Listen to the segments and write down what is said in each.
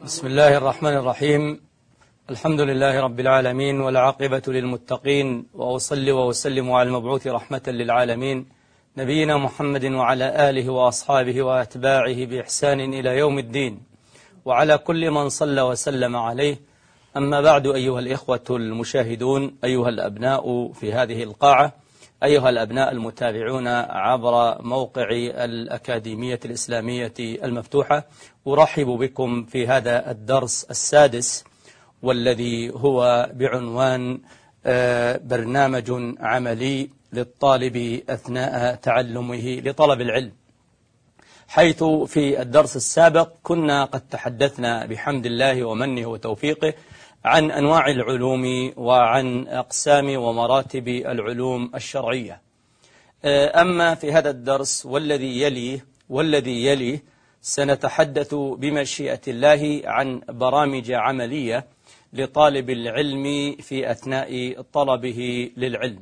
بسم الله الرحمن الرحيم. الحمد لله رب العالمين والعاقبة للمتقين، وأصلي وأسلم على المبعوث رحمة للعالمين نبينا محمد وعلى آله وأصحابه وأتباعه بإحسان إلى يوم الدين، وعلى كل من صلى وسلم عليه. أما بعد، أيها الإخوة المشاهدون، أيها الأبناء في هذه القاعة، أيها الأبناء المتابعون عبر موقع الأكاديمية الإسلامية المفتوحة، أرحب بكم في هذا الدرس السادس، والذي هو بعنوان برنامج عملي للطالب أثناء تعلمه لطلب العلم. حيث في الدرس السابق كنا قد تحدثنا بحمد الله ومنه وتوفيقه عن أنواع العلوم وعن أقسام ومراتب العلوم الشرعية. أما في هذا الدرس والذي يليه سنتحدث بمشيئة الله عن برامج عملية لطالب العلم في أثناء طلبه للعلم.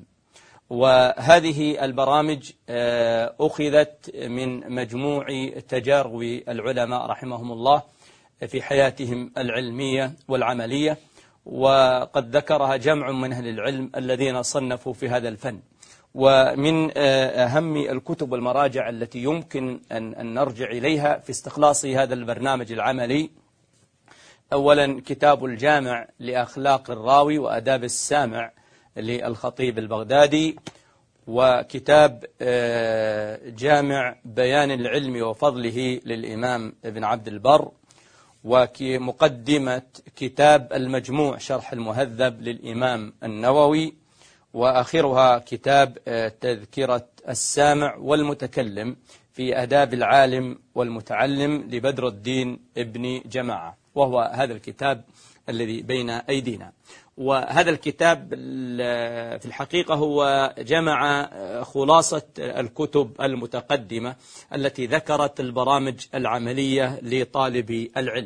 وهذه البرامج أخذت من مجموع تجارب العلماء رحمهم الله في حياتهم العلمية والعملية، وقد ذكرها جمع من أهل العلم الذين صنفوا في هذا الفن. ومن أهم الكتب والمراجع التي يمكن أن نرجع إليها في استخلاص هذا البرنامج العملي، أولا كتاب الجامع لأخلاق الراوي وأداب السامع للخطيب البغدادي، وكتاب جامع بيان العلم وفضله للإمام ابن عبد البر، ومقدمة كتاب المجموع شرح المهذب للإمام النووي، وآخرها كتاب تذكرة السامع والمتكلم في آداب العالم والمتعلم لبدر الدين ابن جماعة، وهو هذا الكتاب الذي بين أيدينا. وهذا الكتاب في الحقيقة هو جمع خلاصة الكتب المتقدمة التي ذكرت البرامج العملية لطالب العلم.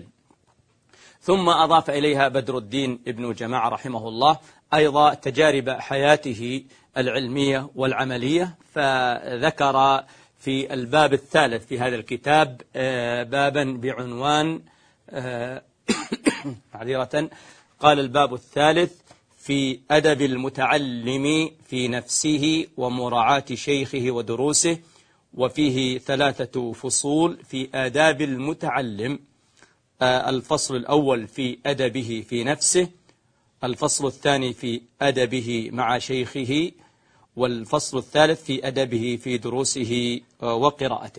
ثم أضاف إليها بدر الدين ابن جماعة رحمه الله أيضا تجارب حياته العلمية والعملية، فذكر في الباب الثالث في هذا الكتاب بابا بعنوان معذرة، قال الباب الثالث في أدب المتعلم في نفسه ومراعاة شيخه ودروسه، وفيه 3 فصول في آداب المتعلم. الفصل الأول في أدبه في نفسه، الفصل الثاني في أدبه مع شيخه، والفصل الثالث في أدبه في دروسه وقراءته.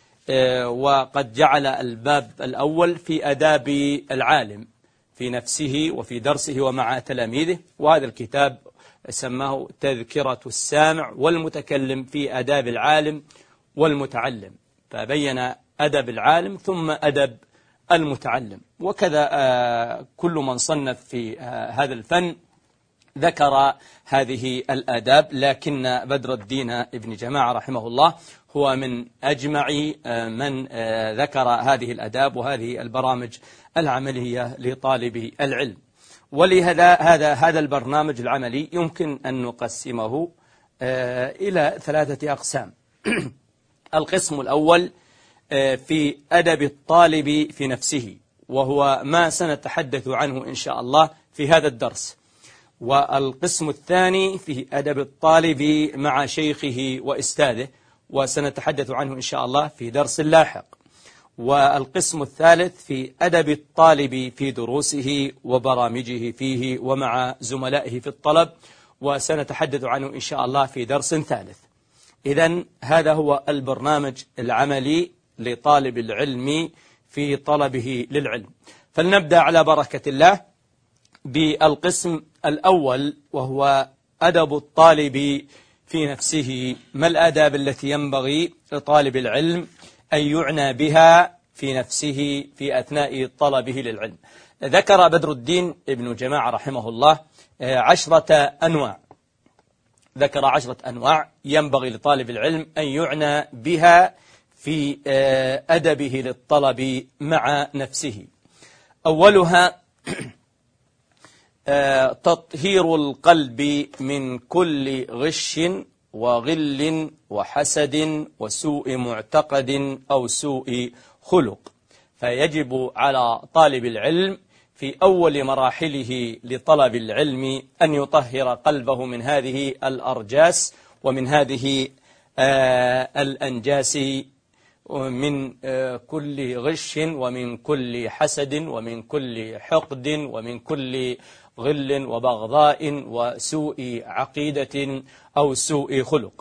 وقد جعل الباب الأول في آداب العالم في نفسه وفي درسه ومع تلاميذه، وهذا الكتاب سماه تذكرة السامع والمتكلم في آداب العالم والمتعلم، فبين أدب العالم ثم أدب المتعلم. وكذا كل من صنف في هذا الفن ذكر هذه الآداب، لكن بدر الدين ابن جماعة رحمه الله هو من أجمع من ذكر هذه الآداب وهذه البرامج العملية لطالب العلم. ولهذا هذا البرنامج العملي يمكن أن نقسمه إلى 3 أقسام. القسم الأول في أدب الطالب في نفسه، وهو ما سنتحدث عنه إن شاء الله في هذا الدرس. والقسم الثاني في أدب الطالب مع شيخه وأستاذه، وسنتحدث عنه إن شاء الله في درس لاحق. والقسم الثالث في أدب الطالب في دروسه وبرامجه فيه ومع زملائه في الطلب، وسنتحدث عنه إن شاء الله في درس ثالث. إذن هذا هو البرنامج العملي لطالب العلم في طلبه للعلم. فلنبدأ على بركة الله بالقسم الأول، وهو أدب الطالب في نفسه. ما الآداب التي ينبغي لطالب العلم أن يعنى بها في نفسه في أثناء طلبه للعلم؟ ذكر بدر الدين ابن جماعة رحمه الله 10 أنواع، ذكر 10 أنواع ينبغي لطالب العلم أن يعنى بها في أدبه للطلب مع نفسه. أولها تطهير القلب من كل غش وغل وحسد وسوء معتقد أو سوء خلق. فيجب على طالب العلم في أول مراحله لطلب العلم أن يطهر قلبه من هذه الأرجاس ومن هذه الأنجاس، من كل غش ومن كل حسد ومن كل حقد ومن كل غل وبغضاء وسوء عقيدة أو سوء خلق.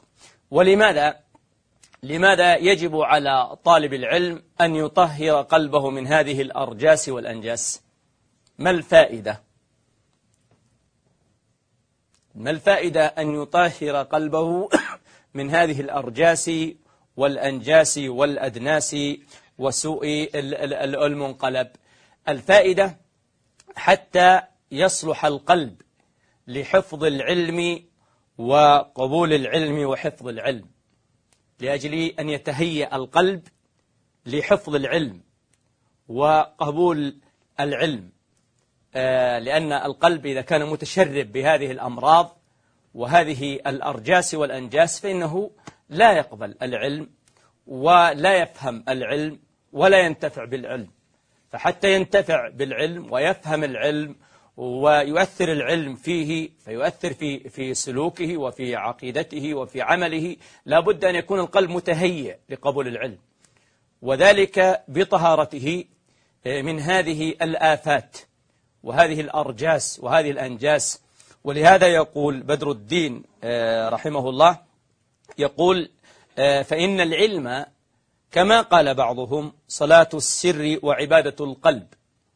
لماذا يجب على طالب العلم أن يطهر قلبه من هذه الأرجاس والأنجاس؟ ما الفائدة؟ ما الفائدة أن يطهر قلبه من هذه الأرجاس والأنجاس والأدناس وسوء المنقلب؟ الفائدة حتى يصلح القلب لحفظ العلم وقبول العلم وحفظ العلم، لأجل أن يتهيأ القلب لحفظ العلم وقبول العلم، لأن القلب إذا كان متشرب بهذه الأمراض وهذه الأرجاس والأنجاس فإنه لا يقبل العلم ولا يفهم العلم ولا ينتفع بالعلم. فحتى ينتفع بالعلم ويفهم العلم ويؤثر العلم فيه، فيؤثر في سلوكه وفي عقيدته وفي عمله، لا بد أن يكون القلب متهيئ لقبول العلم، وذلك بطهارته من هذه الآفات وهذه الأرجاس وهذه الأنجاس. ولهذا يقول بدر الدين رحمه الله، يقول فإن العلم كما قال بعضهم صلاة السر وعبادة القلب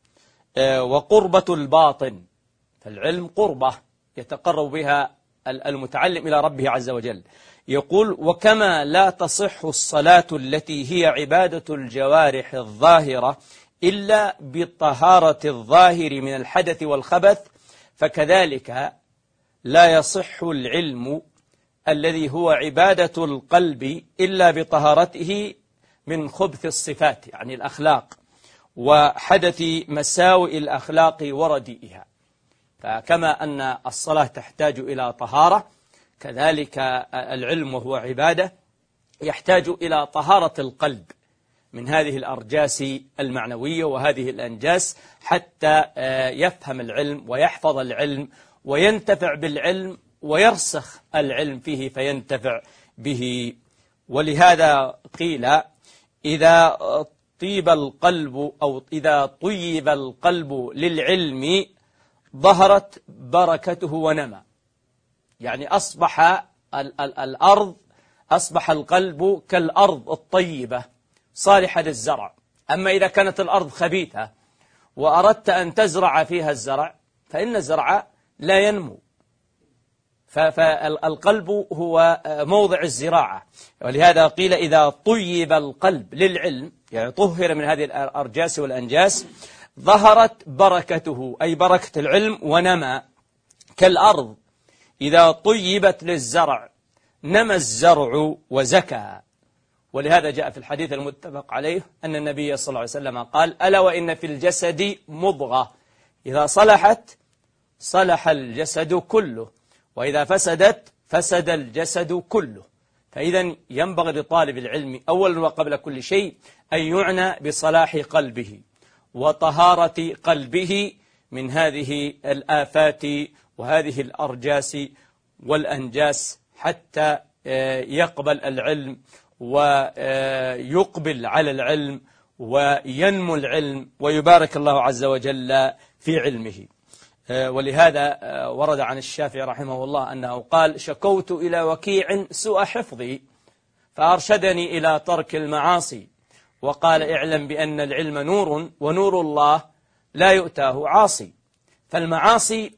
وقربة الباطن. فالعلم قربة يتقرب بها المتعلم إلى ربه عز وجل. يقول وكما لا تصح الصلاة التي هي عبادة الجوارح الظاهرة إلا بطهارة الظاهر من الحدث والخبث، فكذلك لا يصح العلم الذي هو عبادة القلب إلا بطهارته من خبث الصفات، يعني الأخلاق، وحدث مساوئ الأخلاق ورديئها. فكما أن الصلاة تحتاج إلى طهارة، كذلك العلم وهو عبادة يحتاج إلى طهارة القلب من هذه الأرجاس المعنوية وهذه الأنجاس، حتى يفهم العلم ويحفظ العلم وينتفع بالعلم ويرسخ العلم فيه فينتفع به. ولهذا قيل إذا طيب القلب أو إذا طيب القلب للعلم ظهرت بركته ونمى، يعني أصبح القلب كالأرض الطيبة صالحة للزرع. أما إذا كانت الأرض خبيثة وأردت أن تزرع فيها الزرع فإن الزرع لا ينمو. فالقلب هو موضع الزراعة، ولهذا قيل إذا طيب القلب للعلم، يعني طهر من هذه الأرجاس والأنجاس، ظهرت بركته أي بركة العلم ونمى. كالأرض إذا طيبت للزرع نمى الزرع وزكى. ولهذا جاء في الحديث المتفق عليه أن النبي صلى الله عليه وسلم قال ألا وإن في الجسد مضغة إذا صلحت صلح الجسد كله وإذا فسدت فسد الجسد كله. فإذا ينبغي لطالب العلم أولا وقبل كل شيء أن يعنى بصلاح قلبه وطهارة قلبه من هذه الآفات وهذه الأرجاس والأنجاس، حتى يقبل العلم ويقبل على العلم وينمو العلم ويبارك الله عز وجل في علمه. ولهذا ورد عن الشافعي رحمه الله أنه قال شكوت إلى وكيع سوء حفظي فأرشدني إلى ترك المعاصي، وقال اعلم بأن العلم نور ونور الله لا يؤتاه عاصي. فالمعاصي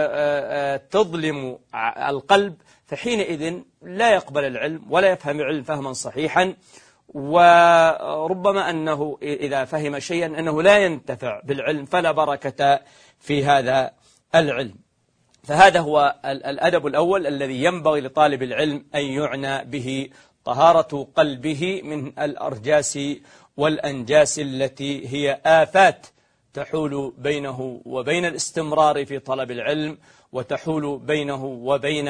تظلم القلب، فحينئذ لا يقبل العلم ولا يفهم العلم فهما صحيحا، وربما أنه إذا فهم شيئا أنه لا ينتفع بالعلم فلا بركة في هذا العلم. فهذا هو الأدب الأول الذي ينبغي لطالب العلم أن يعنى به، طهارة قلبه من الأرجاس والأنجاس التي هي آفات تحول بينه وبين الاستمرار في طلب العلم وتحول بينه وبين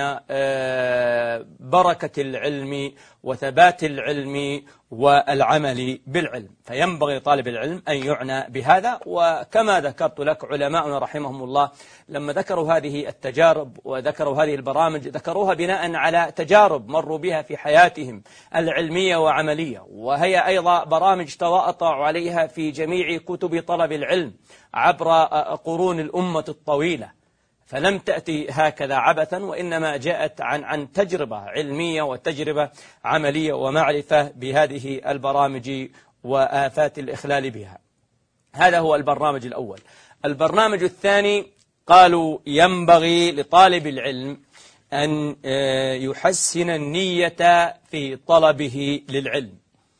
بركة العلم وثبات العلم والعمل بالعلم. فينبغي طالب العلم أن يعنى بهذا. وكما ذكرت لك علماؤنا رحمهم الله لما ذكروا هذه التجارب وذكروا هذه البرامج ذكروها بناء على تجارب مروا بها في حياتهم العلمية وعملية، وهي أيضا برامج تواطؤ عليها في جميع كتب طلب العلم عبر قرون الأمة الطويلة، فلم تأتي هكذا عبثا، وإنما جاءت عن تجربة علمية وتجربة عملية ومعرفة بهذه البرامج وآفات الإخلال بها. هذا هو البرنامج الأول. البرنامج الثاني قالوا ينبغي لطالب العلم أن يحسن النية في طلبه للعلم،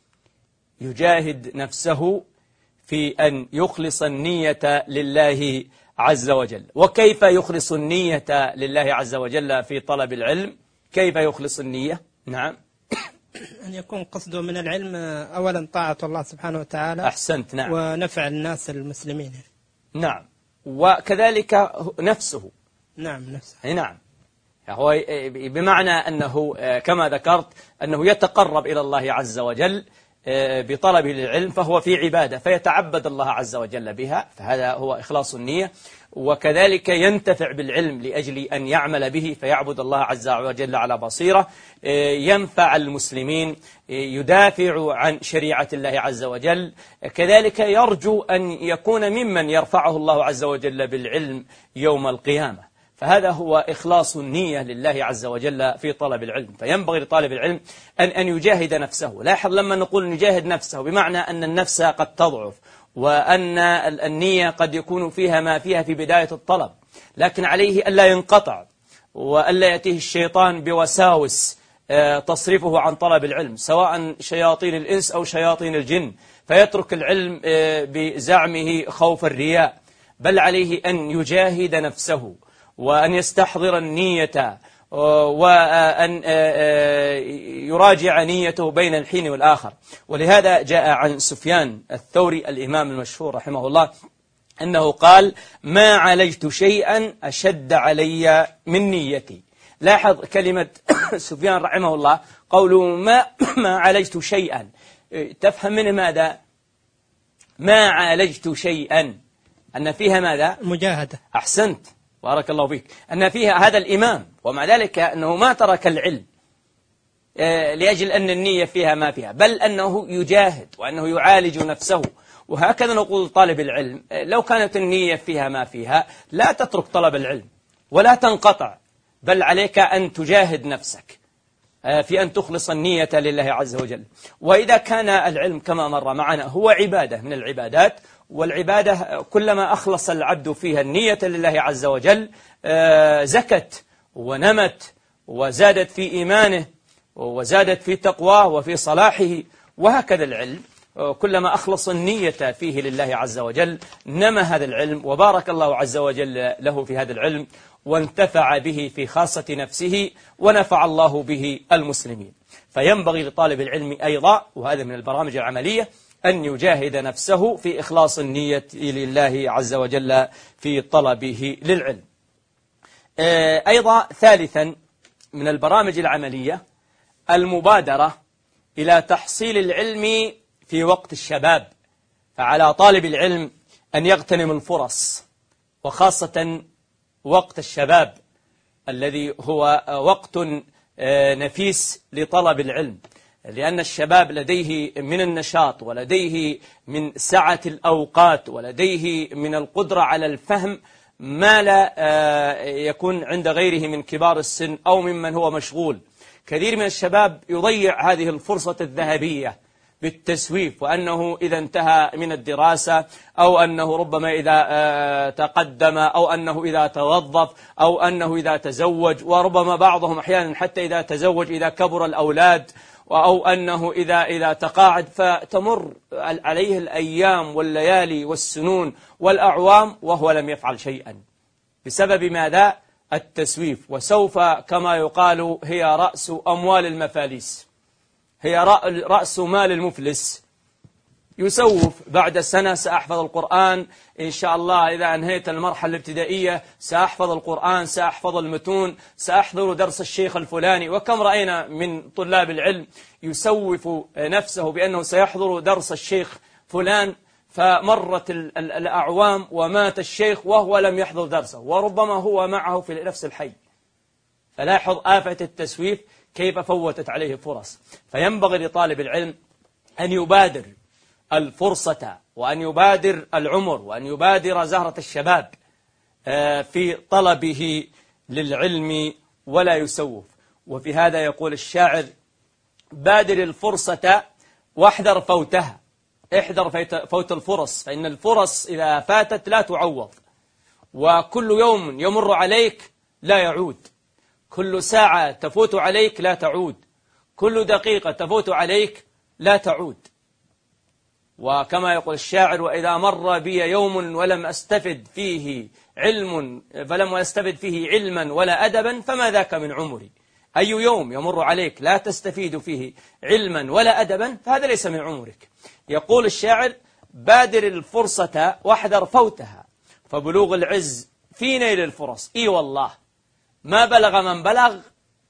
يجاهد نفسه في أن يخلص النية لله عز وجل. وكيف يخلص النية لله عز وجل في طلب العلم؟ كيف يخلص النية؟ نعم، أن يكون قصده من العلم أولا طاعة الله سبحانه وتعالى. أحسنت. نعم. ونفع الناس المسلمين. نعم. وكذلك نفسه. نعم، نفسه. نعم. هو بمعنى أنه كما ذكرت أنه يتقرب إلى الله عز وجل بطلبه للعلم، فهو في عبادة فيتعبد الله عز وجل بها، فهذا هو إخلاص النية. وكذلك ينتفع بالعلم لأجل أن يعمل به فيعبد الله عز وجل على بصيرة، ينفع المسلمين، يدافع عن شريعة الله عز وجل، كذلك يرجو أن يكون ممن يرفعه الله عز وجل بالعلم يوم القيامة. فهذا هو إخلاص النية لله عز وجل في طلب العلم. فينبغي لطالب العلم أن يجاهد نفسه. لاحظ لما نقول نجاهد نفسه بمعنى أن النفس قد تضعف، وأن النية قد يكون فيها ما فيها في بداية الطلب، لكن عليه ألا ينقطع وألا يأتيه الشيطان بوساوس تصرفه عن طلب العلم، سواء شياطين الإنس أو شياطين الجن، فيترك العلم بزعمه خوف الرياء، بل عليه أن يجاهد نفسه وأن يستحضر النية وأن يراجع نيته بين الحين والآخر. ولهذا جاء عن سفيان الثوري الإمام المشهور رحمه الله أنه قال: ما عالجت شيئا أشد علي من نيتي. لاحظ كلمة سفيان رحمه الله، قوله ما عالجت شيئا، تفهم من ماذا؟ ما عالجت شيئا أن فيها ماذا؟ مجاهدة. أحسنت، بارك الله فيك. أن فيها هذا الإمام، ومع ذلك أنه ما ترك العلم لأجل أن النية فيها ما فيها، بل أنه يجاهد وأنه يعالج نفسه. وهكذا نقول طالب العلم لو كانت النية فيها ما فيها لا تترك طلب العلم ولا تنقطع، بل عليك أن تجاهد نفسك في أن تخلص النية لله عز وجل. وإذا كان العلم كما مر معنا هو عبادة من العبادات، والعبادة كلما أخلص العبد فيها النية لله عز وجل زكت ونمت وزادت في إيمانه وزادت في تقواه وفي صلاحه. وهكذا العلم كلما أخلص النية فيه لله عز وجل نمى هذا العلم، وبارك الله عز وجل له في هذا العلم، وانتفع به في خاصة نفسه، ونفع الله به المسلمين. فينبغي لطالب العلم أيضا، وهذا من البرامج العملية، أن يجاهد نفسه في إخلاص النية لله عز وجل في طلبه للعلم. أيضا ثالثا من البرامج العملية المبادرة إلى تحصيل العلم في وقت الشباب. فعلى طالب العلم أن يغتنم الفرص، وخاصة وقت الشباب الذي هو وقت نفيس لطلب العلم، لأن الشباب لديه من النشاط ولديه من سعة الأوقات ولديه من القدرة على الفهم ما لا يكون عند غيره من كبار السن أو ممن هو مشغول. كثير من الشباب يضيع هذه الفرصة الذهبية بالتسويف، وأنه إذا انتهى من الدراسة، أو أنه ربما إذا تقدم، أو أنه إذا توظف، أو أنه إذا تزوج، وربما بعضهم أحيانا حتى إذا تزوج إذا كبر الأولاد، أو أنه إذا تقاعد، فتمر عليه الأيام والليالي والسنون والأعوام وهو لم يفعل شيئا بسبب ماذا؟ التسويف. وسوف كما يقال هي رأس أموال المفاليس، هي رأس مال المفلس. يسوف بعد سنة سأحفظ القرآن إن شاء الله، إذا أنهيت المرحلة الابتدائية سأحفظ القرآن، سأحفظ المتون، سأحضر درس الشيخ الفلاني. وكم رأينا من طلاب العلم يسوف نفسه بأنه سيحضر درس الشيخ فلان، فمرت الأعوام ومات الشيخ وهو لم يحضر درسه، وربما هو معه في نفس الحي. فلاحظ آفة التسويف كيف فوتت عليه فرص. فينبغي لطالب العلم أن يبادر الفرصة، وأن يبادر العمر، وأن يبادر زهرة الشباب في طلبه للعلم ولا يسوف. وفي هذا يقول الشاعر: بادر الفرصة واحذر فوتها. احذر فوت الفرص، فإن الفرص إذا فاتت لا تعوض، وكل يوم يمر عليك لا يعود، كل ساعة تفوت عليك لا تعود، كل دقيقة تفوت عليك لا تعود. وكما يقول الشاعر: وإذا مر بي يوم ولم أستفد فيه علما ولا أدبا فما ذاك من عمري. أي يوم يمر عليك لا تستفيد فيه علما ولا أدبا فهذا ليس من عمرك. يقول الشاعر: بادر الفرصة واحذر فوتها، فبلوغ العز في نيل الفرص. إي والله ما بلغ من بلغ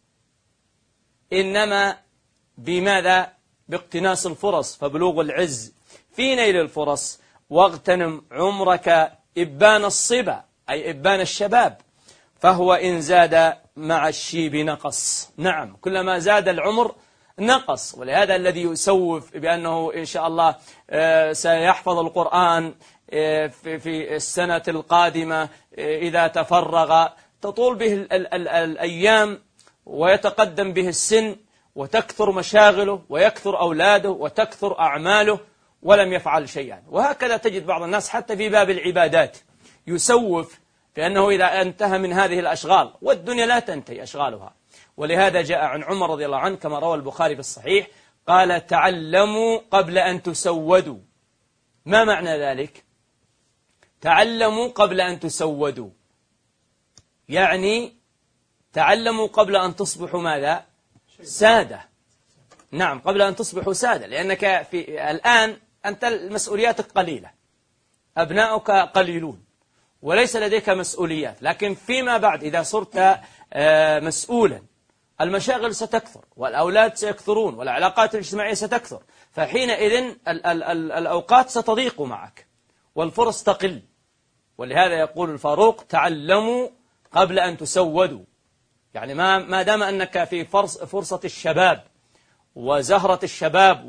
إنما بماذا؟ باقتناص الفرص. فبلوغ العز في نيل الفرص، واغتنم عمرك إبان الصبا، أي إبان الشباب، فهو إن زاد مع الشيب نقص. نعم، كلما زاد العمر نقص. ولهذا الذي يسوف بأنه إن شاء الله سيحفظ القرآن في السنة القادمة إذا تفرغ، تطول به الأيام ويتقدم به السن وتكثر مشاغله ويكثر أولاده وتكثر أعماله ولم يفعل شيئا. وهكذا تجد بعض الناس حتى في باب العبادات يسوف، لأنه إذا انتهى من هذه الأشغال، والدنيا لا تنتهي أشغالها. ولهذا جاء عن عمر رضي الله عنه كما روى البخاري في الصحيح قال: تعلموا قبل أن تسودوا. ما معنى ذلك؟ تعلموا قبل أن تسودوا، يعني تعلموا قبل أن تصبحوا ماذا؟ سادة. نعم، قبل أن تصبحوا سادة، لأنك الآن أنت مسؤولياتك قليلة، أبناؤك قليلون وليس لديك مسؤوليات. لكن فيما بعد إذا صرت مسؤولا المشاغل ستكثر، والأولاد سيكثرون، والعلاقات الاجتماعية ستكثر، فحينئذ الأوقات ستضيق معك والفرص تقل. ولهذا يقول الفاروق: تعلموا قبل أن تسودوا. يعني ما دام أنك في فرصة الشباب وزهرة الشباب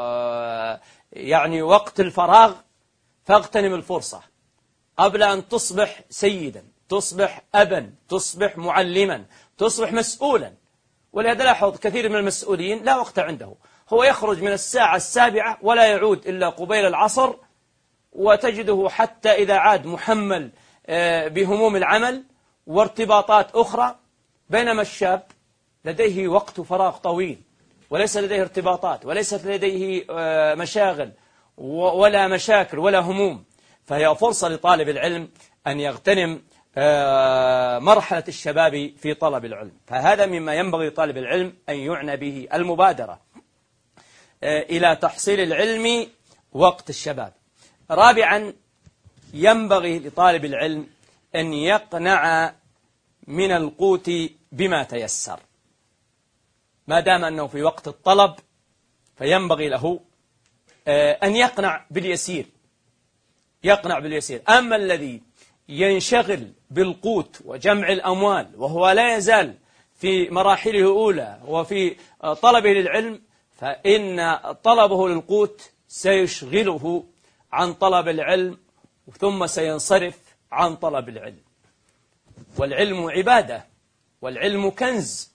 ويعني وقت الفراغ، فاغتنم الفرصة قبل أن تصبح سيدا، تصبح أبا، تصبح معلما، تصبح مسؤولا. ولهذا لاحظ كثير من المسؤولين لا وقت عنده، هو يخرج من الساعة 7 ولا يعود إلا قبيل العصر، وتجده حتى إذا عاد محمل بهموم العمل وارتباطات أخرى، بينما الشاب لديه وقت فراغ طويل وليس لديه ارتباطات وليست لديه مشاغل ولا مشاكل ولا هموم. فهي فرصة لطالب العلم أن يغتنم مرحلة الشباب في طلب العلم. فهذا مما ينبغي لطالب العلم أن يعنى به، المبادرة إلى تحصيل العلم وقت الشباب. رابعا، ينبغي لطالب العلم أن يقنع من القوت بما تيسر. ما دام أنه في وقت الطلب فينبغي له أن يقنع باليسير، يقنع باليسير. أما الذي ينشغل بالقوت وجمع الأموال وهو لا يزال في مراحله الأولى وفي طلبه للعلم، فإن طلبه للقوت سيشغله عن طلب العلم ثم سينصرف عن طلب العلم. والعلم عبادة، والعلم كنز.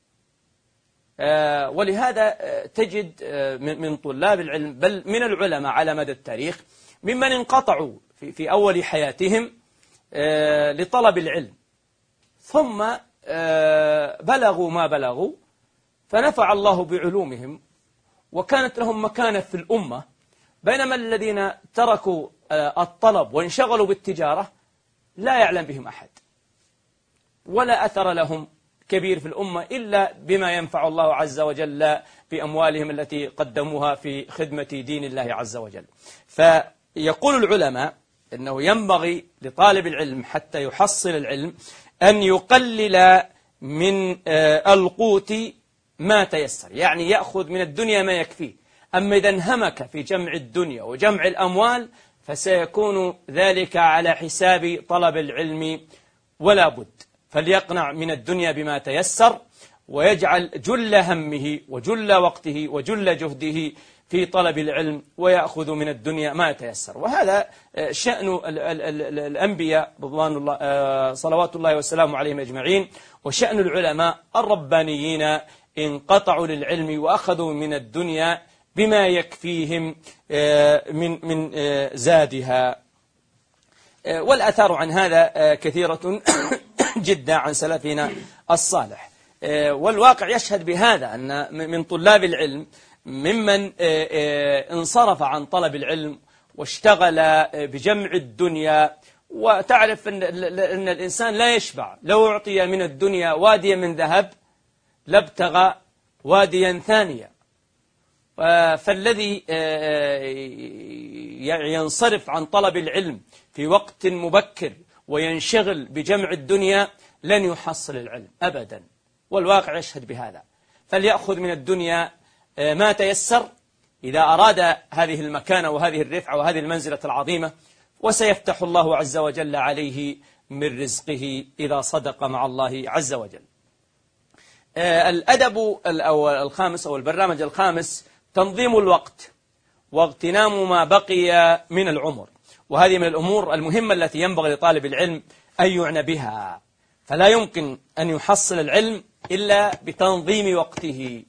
ولهذا تجد من طلاب العلم بل من العلماء على مدى التاريخ ممن انقطعوا في أول حياتهم لطلب العلم، ثم بلغوا ما بلغوا فنفع الله بعلومهم وكانت لهم مكانة في الأمة، بينما الذين تركوا الطلب وانشغلوا بالتجارة لا يعلم بهم أحد ولا أثر لهم كبير في الأمة إلا بما ينفع الله عز وجل بأموالهم التي قدموها في خدمة دين الله عز وجل. فيقول العلماء أنه ينبغي لطالب العلم حتى يحصل العلم أن يقلل من القوت ما تيسر، يعني يأخذ من الدنيا ما يكفيه. أما إذا انهمك في جمع الدنيا وجمع الأموال فسيكون ذلك على حساب طلب العلم ولا بد. فليقنع من الدنيا بما تيسر ويجعل جل همه وجل وقته وجل جهده في طلب العلم ويأخذ من الدنيا ما يتيسر. وهذا شأن الأنبياء رضوان الله صلوات الله وسلامه عليهم أجمعين، وشأن العلماء الربانيين انقطعوا للعلم وأخذوا من الدنيا بما يكفيهم من زادها. والآثار عن هذا كثيرة جدا عن سلفنا الصالح، والواقع يشهد بهذا أن من طلاب العلم ممن انصرف عن طلب العلم واشتغل بجمع الدنيا. وتعرف أن الإنسان لا يشبع، لو أعطي من الدنيا واديا من ذهب لابتغى واديا ثانيا. فالذي ينصرف عن طلب العلم في وقت مبكر وينشغل بجمع الدنيا لن يحصل العلم أبدا، والواقع يشهد بهذا. فليأخذ من الدنيا ما تيسر إذا أراد هذه المكانة وهذه الرفعة وهذه المنزلة العظيمة، وسيفتح الله عز وجل عليه من رزقه إذا صدق مع الله عز وجل. الأدب الخامس أو البرنامج الخامس تنظيم الوقت واغتنام ما بقي من العمر. وهذه من الأمور المهمة التي ينبغي لطالب العلم أن يعنى بها، فلا يمكن أن يحصل العلم إلا بتنظيم وقته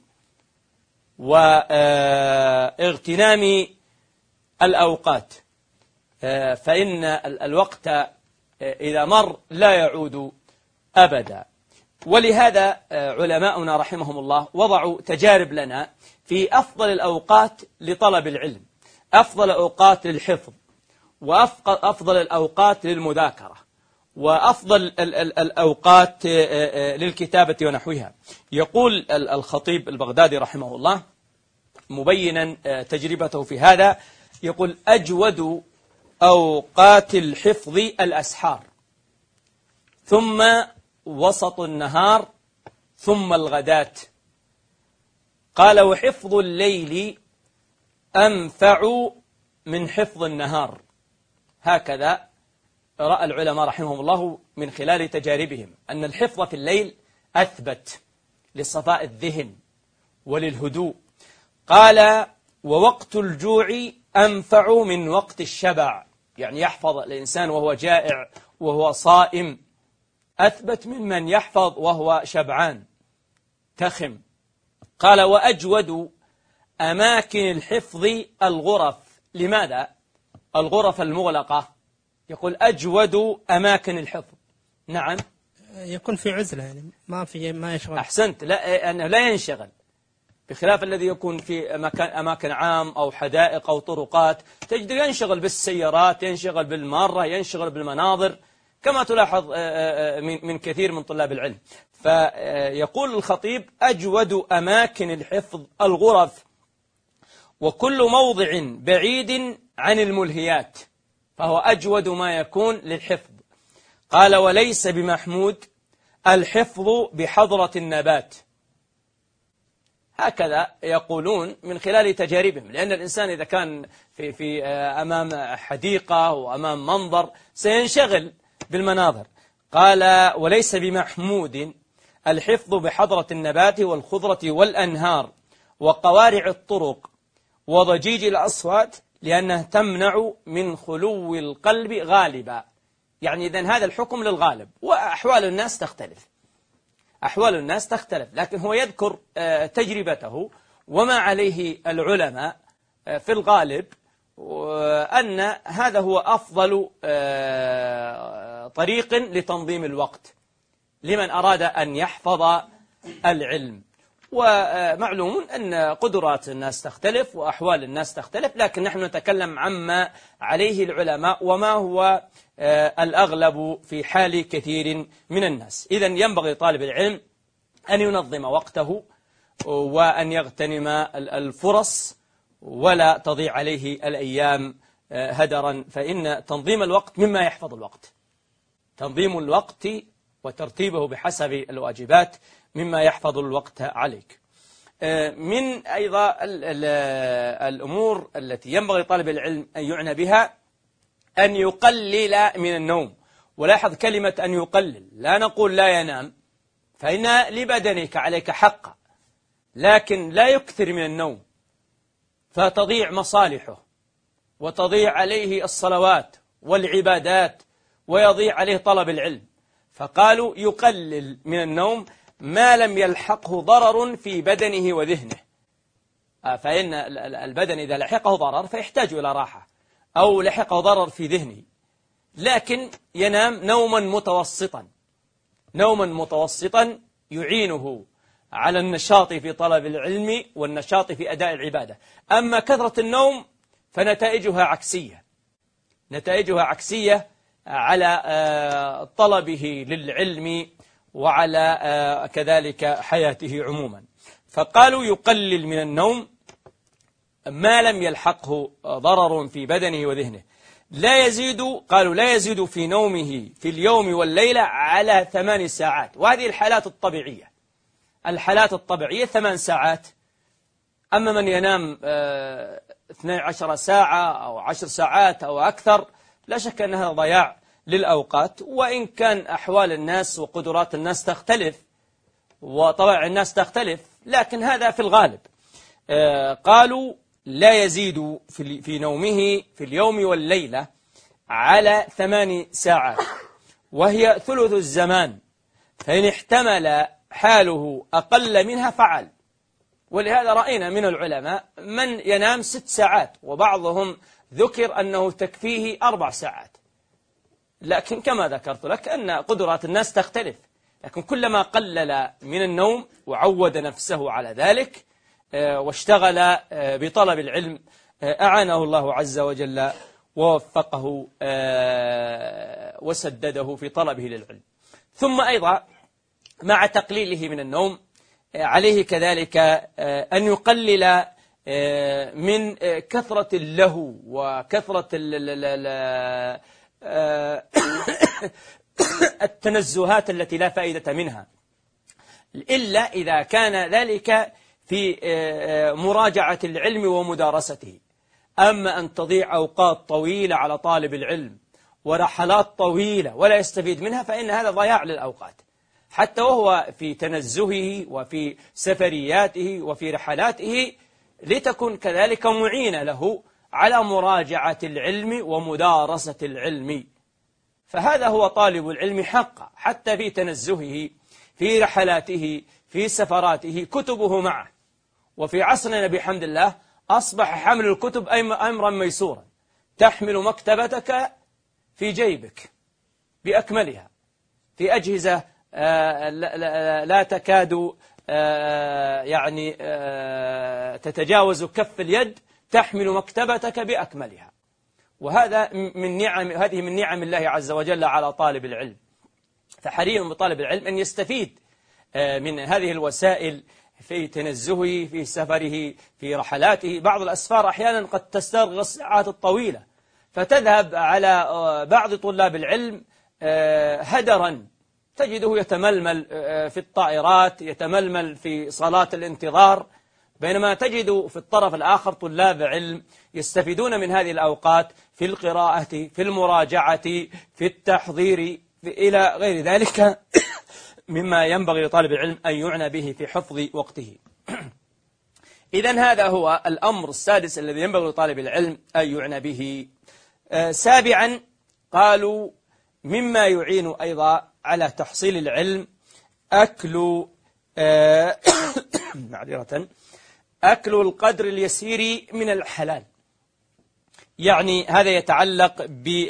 واغتنام الأوقات، فإن الوقت إذا مر لا يعود أبدا. ولهذا علماؤنا رحمهم الله وضعوا تجارب لنا في أفضل الأوقات لطلب العلم، أفضل الأوقات للحفظ، وأفضل الأوقات للمذاكرة، وأفضل الأوقات للكتابة ونحوها. يقول الخطيب البغدادي رحمه الله مبينا تجربته في هذا، يقول: أجود أوقات الحفظ الأسحار، ثم وسط النهار، ثم الغداة. قال: وحفظ الليل أنفع من حفظ النهار. هكذا رأى العلماء رحمهم الله من خلال تجاربهم أن الحفظ في الليل أثبت لصفاء الذهن وللهدوء. قال: ووقت الجوع أنفع من وقت الشبع، يعني يحفظ الإنسان وهو جائع وهو صائم أثبت ممن يحفظ وهو شبعان تخم. قال: وأجود أماكن الحفظ الغرف. لماذا؟ الغرف المغلقة. يقول: أجود أماكن الحفظ. نعم، يكون في عزلة، يعني ما يشغل. أحسنت، أنه لا ينشغل، بخلاف الذي يكون في أماكن عام أو حدائق أو طرقات، تجد ينشغل بالسيارات، ينشغل بالمارة، ينشغل بالمناظر، كما تلاحظ من كثير من طلاب العلم. فيقول الخطيب: أجود أماكن الحفظ الغرف، وكل موضع بعيد عن الملهيات فهو أجود ما يكون للحفظ. قال: وليس بمحمود الحفظ بحضرة النبات. هكذا يقولون من خلال تجاربهم، لأن الإنسان إذا كان في أمام حديقة وأمام منظر سينشغل بالمناظر. قال: وليس بمحمود الحفظ بحضرة النبات والخضرة والأنهار وقوارع الطرق وضجيج الأصوات، لأنها تمنع من خلو القلب غالبا. يعني إذن هذا الحكم للغالب، وأحوال الناس تختلف، أحوال الناس تختلف، لكن هو يذكر تجربته وما عليه العلماء في الغالب، أن هذا هو أفضل طريق لتنظيم الوقت لمن أراد أن يحفظ العلم. ومعلوم أن قدرات الناس تختلف وأحوال الناس تختلف، لكن نحن نتكلم عما عليه العلماء وما هو الأغلب في حال كثير من الناس. إذن ينبغي طالب العلم أن ينظم وقته وأن يغتنم الفرص ولا تضيع عليه الأيام هدرا، فإن تنظيم الوقت مما يحفظ الوقت. تنظيم الوقت وترتيبه بحسب الواجبات مما يحفظ الوقت عليك. من أيضا الأمور التي ينبغي طالب العلم أن يعنى بها أن يقلل من النوم. ولاحظ كلمة أن يقلل، لا نقول لا ينام، فإن لبدنك عليك حقا، لكن لا يكثر من النوم فتضيع مصالحه وتضيع عليه الصلوات والعبادات ويضيع عليه طلب العلم. فقالوا يقلل من النوم ما لم يلحقه ضرر في بدنه وذهنه، فإن البدن إذا لحقه ضرر فيحتاج إلى راحة، أو لحقه ضرر في ذهنه، لكن ينام نوما متوسطا يعينه على النشاط في طلب العلم والنشاط في أداء العبادة. أما كثرة النوم فنتائجها عكسية على طلبه للعلم وعلى كذلك حياته عموما. فقالوا يقلل من النوم ما لم يلحقه ضرر في بدنه وذهنه. قالوا لا يزيد في نومه في اليوم والليلة على 8 ساعات، وهذه الحالات الطبيعية 8 ساعات. أما من ينام 12 ساعة أو 10 ساعات أو أكثر، لا شك أن هذا ضياع للأوقات، وإن كان أحوال الناس وقدرات الناس تختلف وطبع الناس تختلف، لكن هذا في الغالب. قالوا لا يزيد في نومه في اليوم والليلة على 8 ساعات، وهي ثلث الزمان، فإن احتمل حاله أقل منها فعل. ولهذا رأينا من العلماء من ينام 6 ساعات، وبعضهم ذكر أنه تكفيه 4 ساعات. لكن كما ذكرت لك أن قدرات الناس تختلف، لكن كلما قلل من النوم وعود نفسه على ذلك واشتغل بطلب العلم أعانه الله عز وجل ووفقه وسدده في طلبه للعلم. ثم أيضا مع تقليله من النوم عليه كذلك أن يقلل من كثرة اللهو وكثرة التنزهات التي لا فائدة منها، إلا إذا كان ذلك في مراجعة العلم ومدارسته. أما أن تضيع أوقات طويلة على طالب العلم ورحلات طويلة ولا يستفيد منها، فإن هذا ضياع للأوقات، حتى وهو في تنزهه وفي سفرياته وفي رحلاته، لتكن كذلك معينة له على مراجعة العلم ومدارسة العلم. فهذا هو طالب العلم حقا، حتى في تنزهه في رحلاته في سفراته كتبه معه. وفي عصرنا بحمد الله أصبح حمل الكتب أمرا ميسورا، تحمل مكتبتك في جيبك بأكملها، في أجهزة لا تكاد يعني تتجاوز كف اليد، تحمل مكتبتك بأكملها. وهذا هذه من نعم الله عز وجل على طالب العلم. فحري بطالب العلم أن يستفيد من هذه الوسائل في تنزهه في سفره في رحلاته. بعض الأسفار أحيانا قد تستغرق الساعات الطويلة، فتذهب على بعض طلاب العلم هدرا، تجده يتململ في الطائرات، يتململ في صالات الانتظار، بينما تجد في الطرف الآخر طلاب علم يستفيدون من هذه الأوقات في القراءة في المراجعة في التحضير إلى غير ذلك مما ينبغي لطالب العلم أن يعنى به في حفظ وقته. إذن هذا هو الأمر السادس الذي ينبغي لطالب العلم أن يعنى به. سابعا قالوا مما يعين أيضا على تحصيل العلم أكل القدر اليسير من الحلال. يعني هذا يتعلق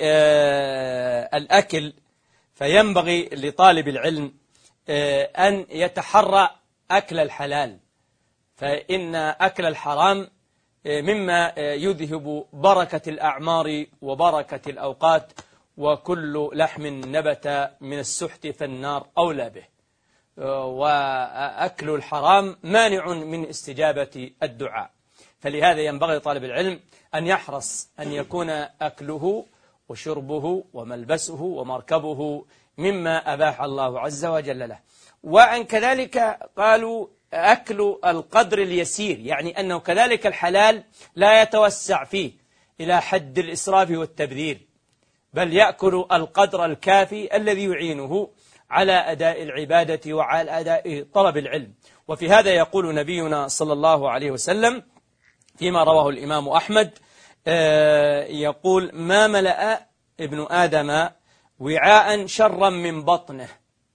بالأكل، فينبغي لطالب العلم أن يتحرى أكل الحلال، فإن أكل الحرام مما يذهب بركة الأعمار وبركة الأوقات، وكل لحم نبت من السحت فالنار أولى به. وأكل الحرام مانع من استجابة الدعاء. فلهذا ينبغي طالب العلم أن يحرص أن يكون أكله وشربه وملبسه ومركبه مما أباح الله عز وجل له. وأن كذلك قالوا أكل القدر اليسير، يعني أنه كذلك الحلال لا يتوسع فيه إلى حد الإسراف والتبذير، بل يأكل القدر الكافي الذي يعينه على أداء العبادة وعلى أداء طلب العلم. وفي هذا يقول نبينا صلى الله عليه وسلم فيما رواه الإمام أحمد، يقول: ما ملأ ابن آدم وعاء شرا من بطنه،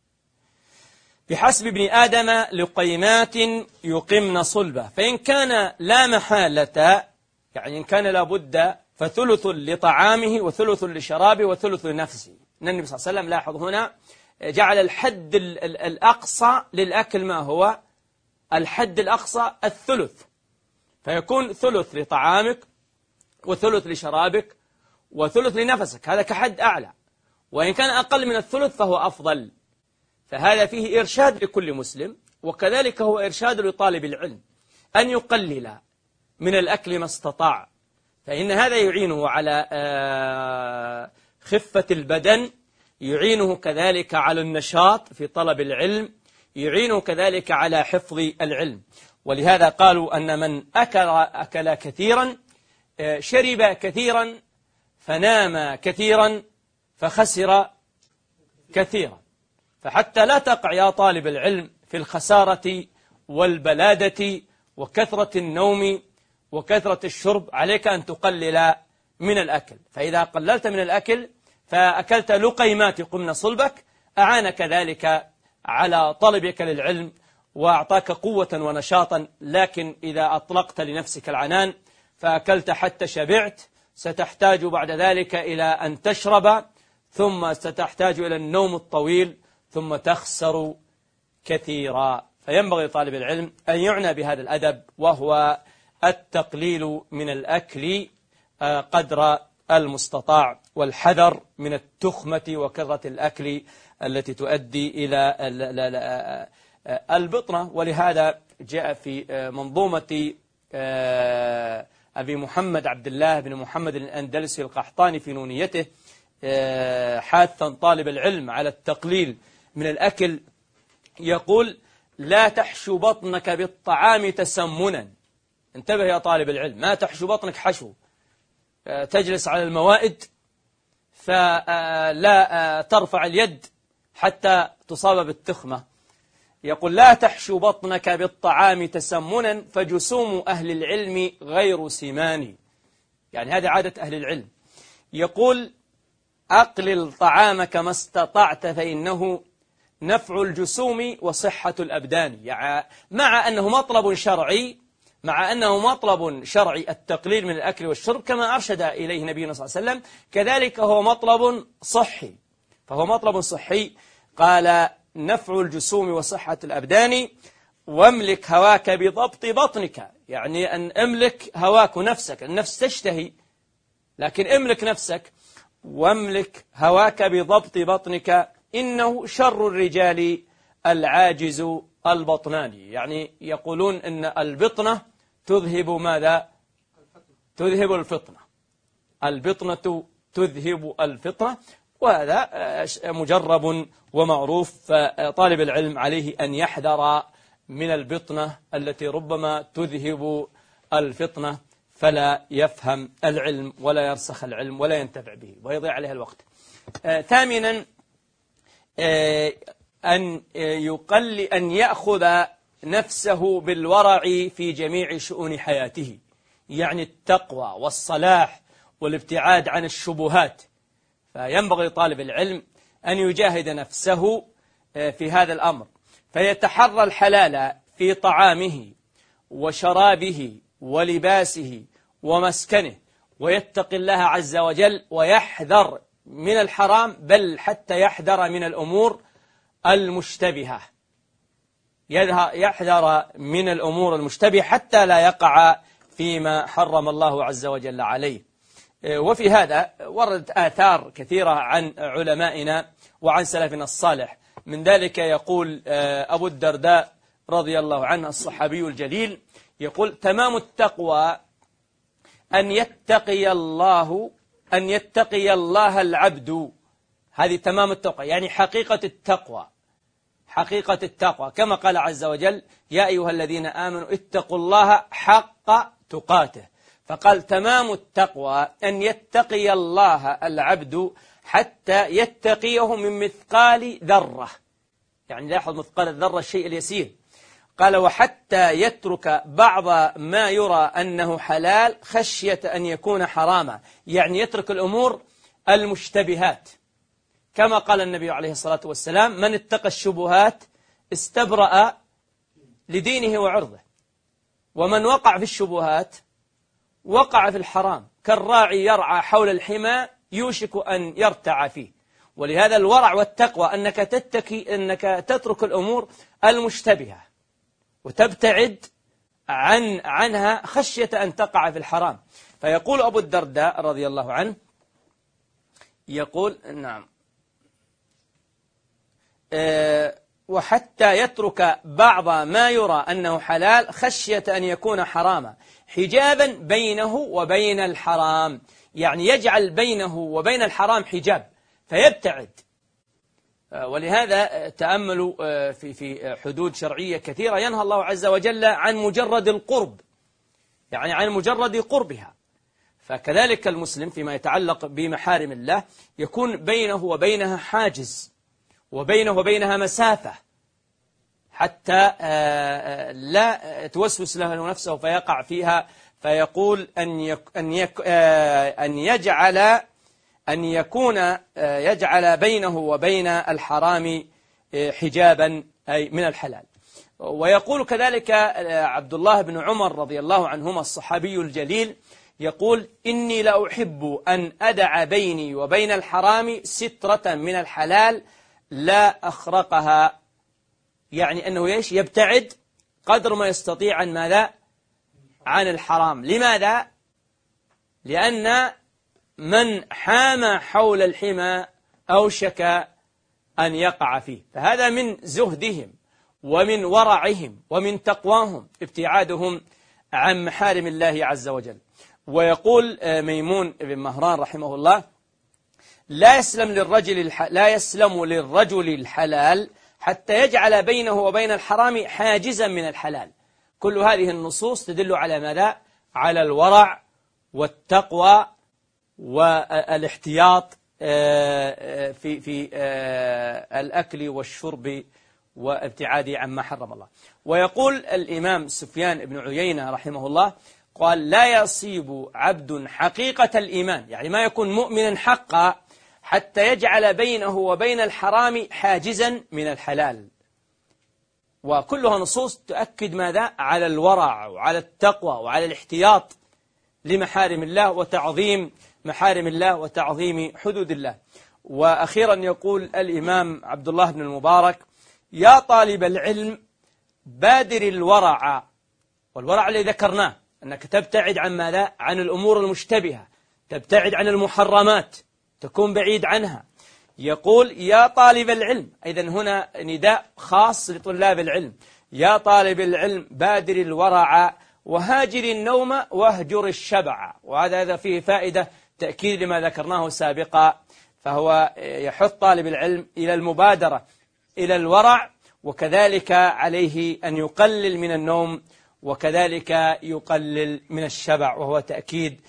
بحسب ابن آدم لقيمات يقمن صلبه، فإن كان لا محالة، يعني إن كان لابد، فثلث لطعامه وثلث لشرابه وثلث لنفسه. النبي صلى الله عليه وسلم لاحظ هنا جعل الحد الأقصى للأكل ما هو الحد الأقصى الثلث، فيكون ثلث لطعامك وثلث لشرابك وثلث لنفسك، هذا كحد أعلى. وإن كان أقل من الثلث فهو أفضل. فهذا فيه إرشاد لكل مسلم، وكذلك هو إرشاد لطالب العلم أن يقلل من الأكل ما استطاع، فإن هذا يعينه على خفة البدن، يعينه كذلك على النشاط في طلب العلم، يعينه كذلك على حفظ العلم. ولهذا قالوا أن من أكل كثيرا شرب كثيرا فنام كثيرا فخسر كثيرا. فحتى لا تقع يا طالب العلم في الخسارة والبلادة وكثرة النوم وكثرة الشرب، عليك أن تقلل من الأكل. فإذا قللت من الأكل فأكلت لقيمات قمن صلبك، أعانك ذلك على طلبك للعلم وأعطاك قوة ونشاطا. لكن إذا أطلقت لنفسك العنان فأكلت حتى شبعت، ستحتاج بعد ذلك إلى أن تشرب، ثم ستحتاج إلى النوم الطويل، ثم تخسر كثيرا. فينبغي طالب العلم أن يعنى بهذا الأدب، وهو التقليل من الأكل قدر المستطاع، والحذر من التخمة وكثرة الأكل التي تؤدي إلى البطنة. ولهذا جاء في منظومة أبي محمد عبد الله بن محمد الأندلسي القحطاني في نونيته حاثا طالب العلم على التقليل من الأكل، يقول: لا تحشو بطنك بالطعام تسمنا. انتبه يا طالب العلم، ما تحشو بطنك حشو، تجلس على الموائد فلا ترفع اليد حتى تصاب بالتخمة. يقول: لا تحشو بطنك بالطعام تسمنا، فجسوم أهل العلم غير سمان. يعني هذه عادة أهل العلم. يقول: أقلل طعامك ما استطعت فإنه نفع الجسوم وصحة الأبدان. يعني مع أنه مطلب شرعي التقليل من الأكل والشرب كما أرشد إليه نبينا صلى الله عليه وسلم، كذلك هو مطلب صحي. فهو مطلب صحي. قال: نفع الجسوم وصحة الأبدان، واملك هواك بضبط بطنك. يعني أن املك هواك نفسك، النفس تشتهي، لكن املك نفسك. واملك هواك بضبط بطنك، إنه شر الرجال العاجز البطناني. يعني يقولون إن البطنة تذهب ماذا؟ تذهب الفطنة. البطنة تذهب الفطنة، وهذا مجرب ومعروف. فطالب العلم عليه أن يحذر من البطنة التي ربما تذهب الفطنة، فلا يفهم العلم ولا يرسخ العلم ولا ينتفع به ويضيع عليه الوقت. ثامنا، أن يأخذ نفسه بالورع في جميع شؤون حياته، يعني التقوى والصلاح والابتعاد عن الشبهات. فينبغي طالب العلم أن يجاهد نفسه في هذا الأمر، فيتحرى الحلال في طعامه وشرابه ولباسه ومسكنه، ويتقي الله عز وجل، ويحذر من الحرام، بل حتى يحذر من الأمور المشتبهة. يحذر من الأمور المشتبهة حتى لا يقع فيما حرم الله عز وجل عليه. وفي هذا وردت آثار كثيرة عن علمائنا وعن سلفنا الصالح، من ذلك يقول أبو الدرداء رضي الله عنه الصحابي الجليل، يقول تمام التقوى أن يتقي الله العبد. هذه تمام التقوى، يعني حقيقة التقوى كما قال عز وجل يا أيها الذين آمنوا اتقوا الله حق تقاته. فقال تمام التقوى أن يتقي الله العبد حتى يتقيه من مثقال ذرة، يعني لاحظ مثقال الذرة الشيء اليسير. قال وحتى يترك بعض ما يرى أنه حلال خشية أن يكون حراما، يعني يترك الأمور المشتبهات، كما قال النبي عليه الصلاة والسلام من اتقى الشبهات استبرأ لدينه وعرضه، ومن وقع في الشبهات وقع في الحرام، كالراعي يرعى حول الحمى يوشك أن يرتع فيه. ولهذا الورع والتقوى أنك تترك الأمور المشتبهة وتبتعد عنها خشية أن تقع في الحرام. فيقول أبو الدرداء رضي الله عنه، يقول نعم وحتى يترك بعض ما يرى أنه حلال خشية أن يكون حراما حجابا بينه وبين الحرام، يعني يجعل بينه وبين الحرام حجاب فيبتعد. ولهذا تأملوا في حدود شرعية كثيرة ينهى الله عز وجل عن مجرد القرب، يعني عن مجرد قربها. فكذلك المسلم فيما يتعلق بمحارم الله يكون بينه وبينها حاجز، وبينه وبينها مسافة، حتى لا توسوس له نفسه فيقع فيها. فيقول أن يجعل بينه وبين الحرام حجابا أي من الحلال. ويقول كذلك عبد الله بن عمر رضي الله عنهما الصحابي الجليل، يقول إني لأحب أن أدع بيني وبين الحرام سترة من الحلال لا أخرقها، يعني أنه يبتعد قدر ما يستطيع عن ماذا؟ عن الحرام. لماذا؟ لأن من حام حول الحمى أوشك أن يقع فيه. فهذا من زهدهم ومن ورعهم ومن تقواهم ابتعادهم عن محارم الله عز وجل. ويقول ميمون بن مهران رحمه الله لا يسلم للرجل الحلال حتى يجعل بينه وبين الحرام حاجزا من الحلال. كل هذه النصوص تدل على ماذا؟ على الورع والتقوى والاحتياط في الأكل والشرب وابتعاد عما حرم الله. ويقول الإمام سفيان بن عيينة رحمه الله قال لا يصيب عبد حقيقة الإيمان، يعني ما يكون مؤمنا حقا حتى يجعل بينه وبين الحرام حاجزا من الحلال. وكلها نصوص تؤكد ماذا؟ على الورع وعلى التقوى وعلى الاحتياط لمحارم الله وتعظيم محارم الله وتعظيم حدود الله. وأخيرا يقول الإمام عبد الله بن المبارك يا طالب العلم بادر الورع، والورع اللي ذكرناه أنك تبتعد عن ماذا؟ عن الأمور المشتبهة، تبتعد عن المحرمات، تكون بعيد عنها. يقول يا طالب العلم، إذن هنا نداء خاص لطلاب العلم، يا طالب العلم بادر الورع وهاجر النوم واهجر الشبع. وهذا فيه فائدة تأكيد لما ذكرناه سابقا، فهو يحث طالب العلم إلى المبادرة إلى الورع، وكذلك عليه أن يقلل من النوم، وكذلك يقلل من الشبع، وهو تأكيد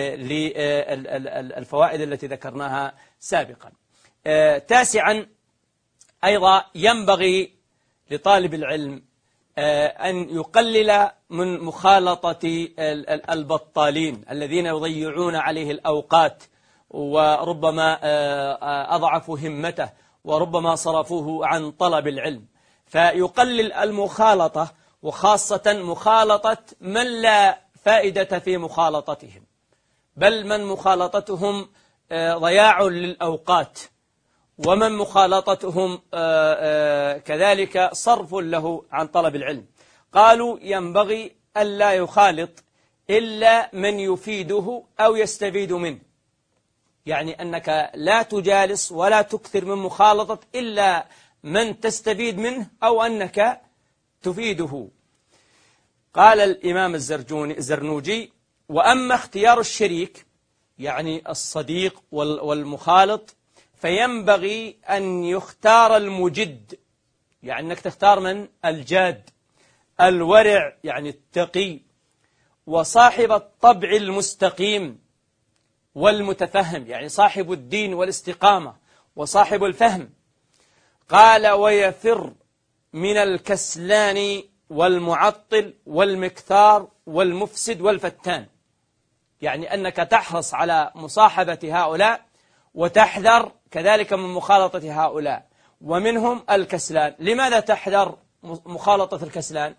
للفوائد التي ذكرناها سابقا. تاسعا أيضا ينبغي لطالب العلم أن يقلل من مخالطة البطالين الذين يضيعون عليه الأوقات، وربما أضعفوا همته، وربما صرفوه عن طلب العلم. فيقلل المخالطة، وخاصة مخالطة من لا فائدة في مخالطتهم، بل من مخالطتهم ضياع للأوقات، ومن مخالطتهم كذلك صرف له عن طلب العلم. قالوا ينبغي ألا يخالط إلا من يفيده أو يستفيد منه، يعني أنك لا تجالس ولا تكثر من مخالطة إلا من تستفيد منه أو أنك تفيده. قال الإمام الزرنوجي: وأما اختيار الشريك يعني الصديق والمخالط فينبغي أن يختار المجد، يعني أنك تختار من؟ الجاد، الورع يعني التقي، وصاحب الطبع المستقيم، والمتفهم يعني صاحب الدين والاستقامة وصاحب الفهم. قال: ويفر من الكسلان والمعطل والمكثار والمفسد والفتان، يعني أنك تحرص على مصاحبة هؤلاء وتحذر كذلك من مخالطة هؤلاء، ومنهم الكسلان. لماذا تحذر مخالطة الكسلان؟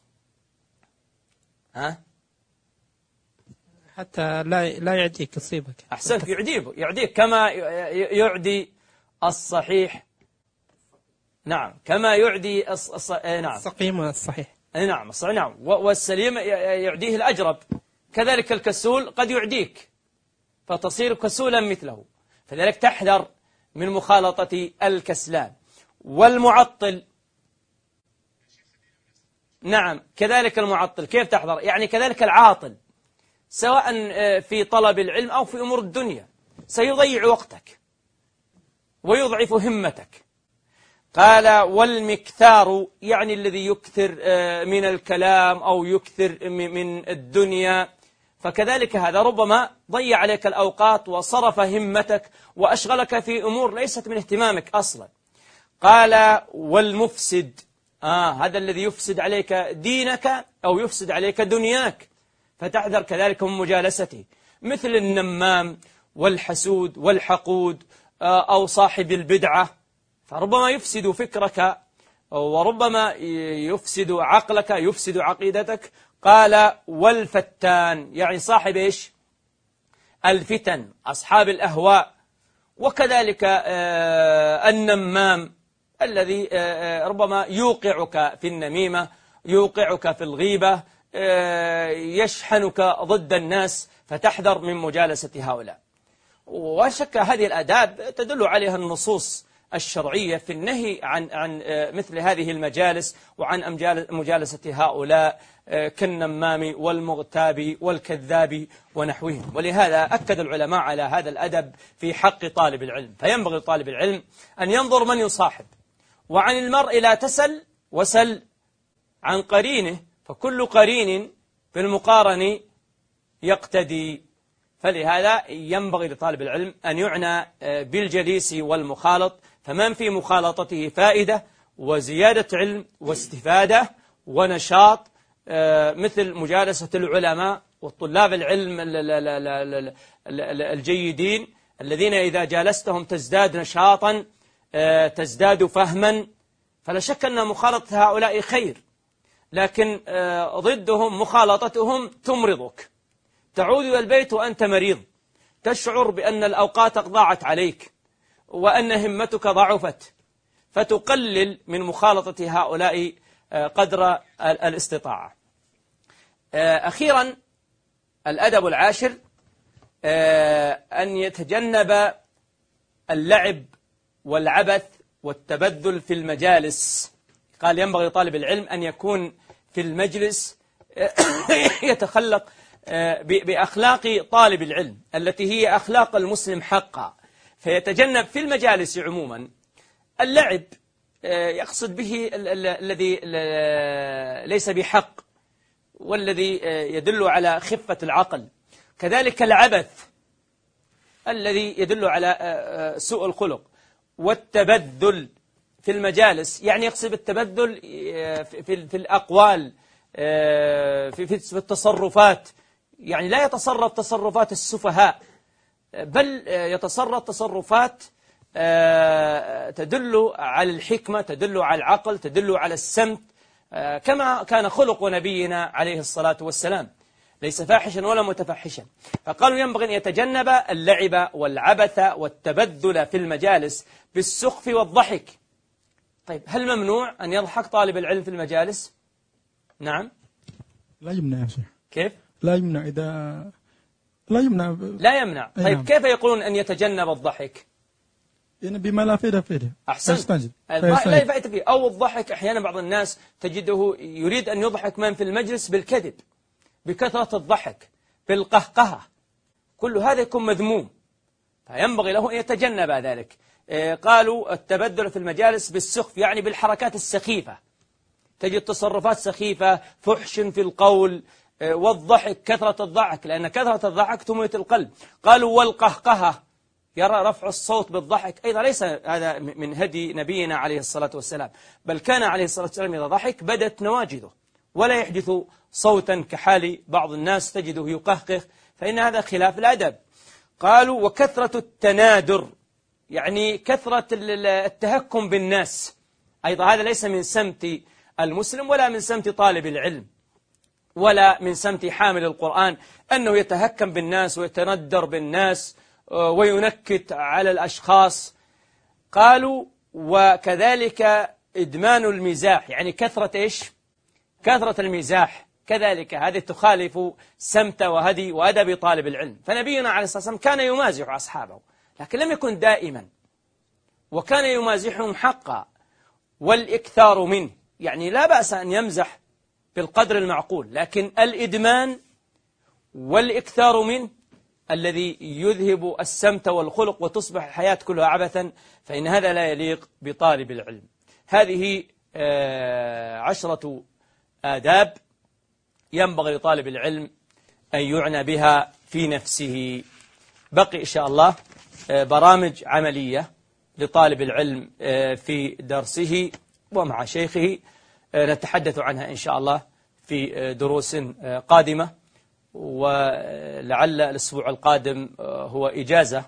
حتى لا يعديك يصيبك. أحسنت، يعديك كما يعدي الصحيح. نعم، كما يعدي نعم السقيم والصحيح. نعم الصحيح، نعم، والسليم يعديه الأجرب. كذلك الكسول قد يعديك فتصير كسولا مثله، فذلك تحذر من مخالطة الكسلان. والمعطل، نعم كذلك المعطل، كيف تحذر؟ يعني كذلك العاطل، سواء في طلب العلم أو في أمور الدنيا، سيضيع وقتك ويضعف همتك. قال: والمكثار يعني الذي يكثر من الكلام أو يكثر من الدنيا، فكذلك هذا ربما ضيع عليك الأوقات وصرف همتك وأشغلك في أمور ليست من اهتمامك أصلا. قال: والمفسد، هذا الذي يفسد عليك دينك أو يفسد عليك دنياك، فتحذر كذلك من مجالسته، مثل النمام والحسود والحقود أو صاحب البدعة، فربما يفسد فكرك وربما يفسد عقلك، يفسد عقيدتك. قال: والفتان يعني صاحب إيش؟ الفتن، أصحاب الأهواء، وكذلك النمام الذي ربما يوقعك في النميمة، يوقعك في الغيبة، يشحنك ضد الناس، فتحذر من مجالسة هؤلاء. وشك هذه الآداب تدل عليها النصوص الشرعية في النهي عن مثل هذه المجالس وعن مجالسة هؤلاء كالنمام والمغتاب والكذاب ونحوهم. ولهذا أكد العلماء على هذا الأدب في حق طالب العلم، فينبغي لطالب العلم أن ينظر من يصاحب، وعن المرء لا تسل وسل عن قرينه، فكل قرين في المقارن يقتدي. فلهذا ينبغي لطالب العلم أن يعنى بالجليس والمخالط، فمن في مخالطته فائدة وزيادة علم واستفادة ونشاط، مثل مجالسة العلماء والطلاب العلم الجيدين الذين إذا جالستهم تزداد نشاطا، تزداد فهما. فلا شك أن مخالطة هؤلاء خير، لكن ضدهم مخالطتهم تمرضك، تعود إلى البيت وأنت مريض، تشعر بأن الأوقات ضاعت عليك وأن همتك ضعفت، فتقلل من مخالطة هؤلاء قدر الاستطاعة. أخيرا الأدب العاشر أن يتجنب اللعب والعبث والتبذل في المجالس. قال: ينبغي لطالب العلم أن يكون في المجلس يتخلق بأخلاق طالب العلم التي هي أخلاق المسلم حقا، فيتجنب في المجالس عموما اللعب، يقصد به الذي ليس بحق والذي يدل على خفة العقل، كذلك العبث الذي يدل على سوء الخلق، والتبذل في المجالس يعني يقصد التبذل في الأقوال، في التصرفات، يعني لا يتصرف تصرفات السفهاء، بل يتصرف تصرفات تدل على الحكمة، تدل على العقل، تدل على السمت، كما كان خلق نبينا عليه الصلاة والسلام، ليس فاحشا ولا متفحشا. فقالوا ينبغي أن يتجنب اللعب والعبث والتبذل في المجالس بالسخف والضحك. طيب، هل ممنوع أن يضحك طالب العلم في المجالس؟ نعم، لا يمنع يا شيخ. كيف؟ لا يمنع لا يمنع. لا يمنع. طيب، كيف يقولون أن يتجنب الضحك؟ يعني بما لا فائدة فيه. أحسن. لا فائدة فيه. أو الضحك، أحيانا بعض الناس تجده يريد أن يضحك من في المجلس بالكذب، بكثرة الضحك، بالقهقهة، كل هذا يكون مذموم، فينبغي له أن يتجنب ذلك. قالوا التبدل في المجالس بالسخف، يعني بالحركات السخيفة، تجد تصرفات سخيفة، فحش في القول، والضحك، كثرة الضحك، لأن كثرة الضحك تميت القلب. قالوا والقهقهة، يرى رفع الصوت بالضحك، أيضا ليس هذا من هدي نبينا عليه الصلاة والسلام، بل كان عليه الصلاة والسلام إذا ضحك بدت نواجذه ولا يحدث صوتا كحال بعض الناس تجده يقهقه، فإن هذا خلاف الأدب. قالوا وكثرة التنادر، يعني كثرة التهكم بالناس، أيضا هذا ليس من سمت المسلم ولا من سمت طالب العلم ولا من سمت حامل القرآن، أنه يتهكم بالناس ويتندر بالناس وينكت على الأشخاص. قالوا وكذلك إدمان المزاح، يعني كثرة إيش؟ كثرة المزاح، كذلك هذه تخالف سمت وهدي وأدب طالب العلم. فنبينا عليه الصلاة والسلام كان يمازح أصحابه، لكن لم يكن دائما، وكان يمازحهم حقا، والإكثار منه، يعني لا بأس أن يمزح بالقدر المعقول، لكن الإدمان والإكثار منه الذي يذهب السمت والخلق وتصبح الحياة كلها عبثا، فإن هذا لا يليق بطالب العلم. هذه 10 آداب ينبغي لطالب العلم أن يعنى بها في نفسه. بقي إن شاء الله برامج عملية لطالب العلم في درسه ومع شيخه، نتحدث عنها إن شاء الله في دروس قادمة، ولعل الأسبوع القادم هو إجازة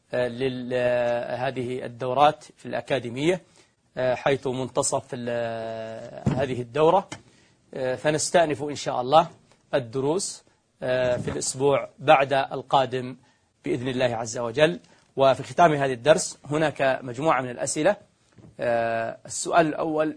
لهذه الدورات في الأكاديمية، حيث منتصف هذه الدورة، فنستأنف إن شاء الله الدروس في الأسبوع بعد القادم بإذن الله عز وجل. وفي ختام هذا الدرس هناك مجموعة من الأسئلة. السؤال الأول: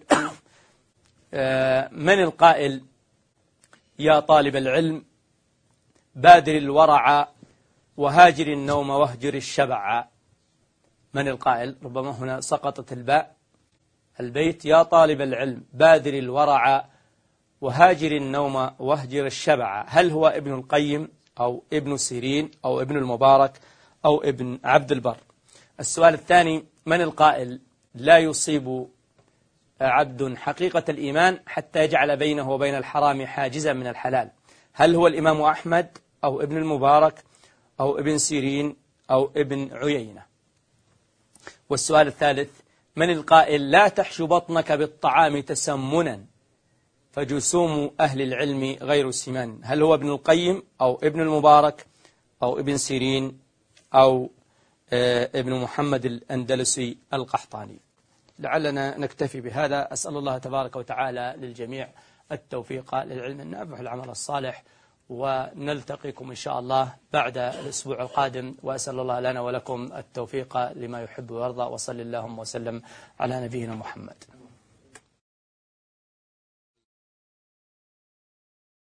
من القائل يا طالب العلم بادر الورع وهاجر النوم واهجر الشبع؟ من القائل؟ ربما هنا سقطت الباء. البيت: يا طالب العلم بادر الورع وهاجر النوم واهجر الشبع. هل هو ابن القيم أو ابن سيرين أو ابن المبارك أو ابن عبد البر؟ السؤال الثاني: من القائل لا يصيب عبد حقيقة الإيمان حتى يجعل بينه وبين الحرام حاجزا من الحلال؟ هل هو الإمام أحمد أو ابن المبارك أو ابن سيرين أو ابن عيينة؟ والسؤال الثالث: من القائل لا تحش بطنك بالطعام تسمنا فجسوم أهل العلم غير سمان؟ هل هو ابن القيم أو ابن المبارك أو ابن سيرين أو ابن محمد الأندلسي القحطاني؟ لعلنا نكتفي بهذا. أسأل الله تبارك وتعالى للجميع التوفيق للعلم النافع والعمل الصالح، ونلتقيكم إن شاء الله بعد الأسبوع القادم، وأسأل الله لنا ولكم التوفيق لما يحب ويرضى، وصل اللهم وسلم على نبينا محمد.